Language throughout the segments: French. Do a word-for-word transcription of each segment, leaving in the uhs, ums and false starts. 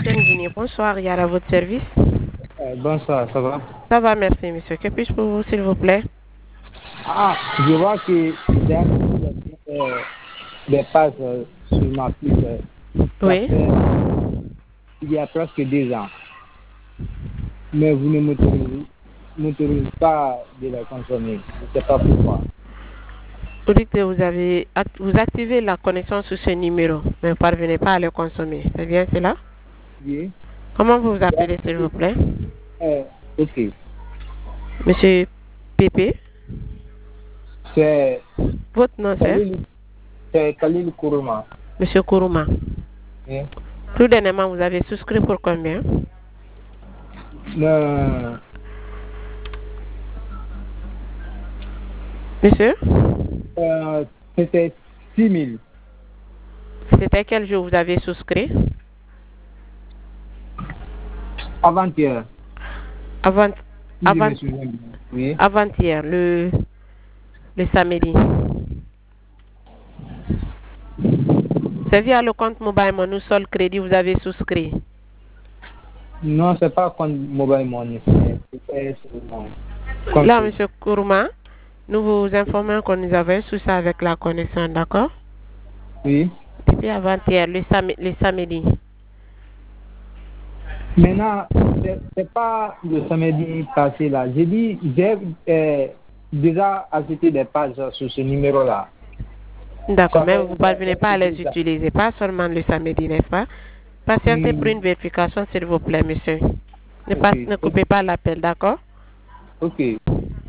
M T N Guinée, bonsoir, Yara, à votre service. Euh, bonsoir, ça va? Ça va, merci, monsieur. Que puis-je pour vous, s'il vous plaît? Ah, je vois que j'ai euh, des pages euh, sur ma piste. Euh, ça Oui. fait il y a presque deux ans. Mais vous ne m'autorisez m'autorisez pas de les consommer. Je ne sais pas pourquoi. Vous dites que vous avez act- vous activez la connexion sur ce numéro, mais vous ne parvenez pas à le consommer. C'est bien cela? Oui. Comment vous vous appelez, s'il vous plaît? Euh, ok. Monsieur Pépé? C'est Votre nom, c'est? Khalil, c'est Khalil Kourouma. Monsieur Kourouma. Oui. Tout dernièrement, vous avez souscrit pour combien? Le, Monsieur? euh, C'était six mille. C'était quel jour vous avez souscrit? Avant-hier. Avant, Si je avant, me souviens bien. Oui. avant-hier, le, le samedi. C'est via le compte Mobile Money Sol Crédit, vous avez souscrit. Non, c'est pas contre mobile money. C'est c'est sur mon compte. Là, monsieur Kourouma, nous vous informons que nous avons un souci avec la connexion, d'accord? Oui. C'était avant-hier, le, sam le samedi. Maintenant, c'est c'est pas le samedi passé là. J'ai dit, j'ai euh, déjà ajouté des pages sur ce numéro-là. D'accord, Ça mais fait vous ne parvenez pas à les déjà. utiliser, pas seulement le samedi, n'est-ce pas? Patientez pour Hmm, une vérification, s'il vous plaît, monsieur. Ne, pas, ok. ne coupez pas l'appel, d'accord? Ok.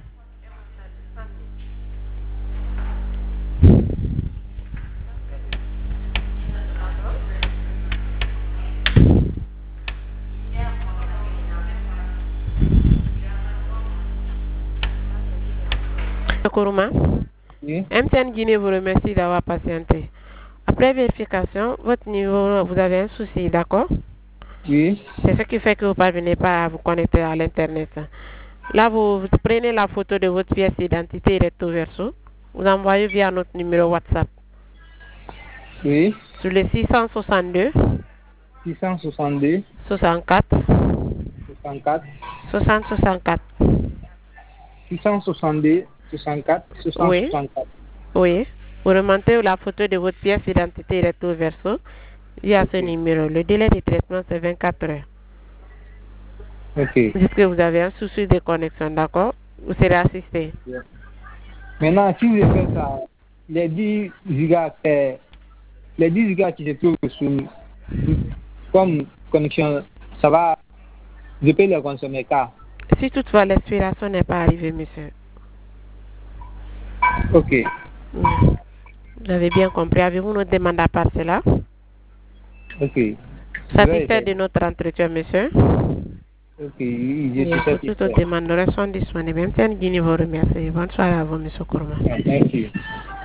Monsieur Kourouma, Oui. M T N Guinée vous remercie d'avoir patienté. Après vérification, votre niveau, vous avez un souci, d'accord? Oui. C'est ce qui fait que vous ne parvenez pas à vous connecter à l'Internet. Là, vous, vous prenez la photo de votre pièce d'identité recto verso. Vous envoyez via notre numéro WhatsApp Oui. sur le six cent soixante-deux six cent soixante-deux, soixante-quatre soixante-quatre, soixante soixante-quatre. six cent soixante-deux, soixante-quatre, Oui, soixante-quatre. oui. Vous remontez la photo de votre pièce d'identité recto verso via ce Ok. numéro. Le délai de traitement, c'est vingt-quatre heures. Ok. Dites que vous avez un souci de connexion, d'accord? Vous serez assisté. Maintenant, si je fais ça, les dix gigas, euh, les dix gigas qui se trouvent sur, comme connexion, ça va, je peux les consommer car. Si toutefois l'expiration n'est pas arrivée, monsieur. Ok. Mm. Vous avez bien compris. Avez-vous une demande à part cela? Ok. Je vais Satisfait essayer. de notre entretien, monsieur? Ok, oui, je Bien, suis pour toute autre satisfait. demande, nous restons disponibles. M T N Guinée vous remercie. Bonne soirée à vous, monsieur Kourma. Thank you.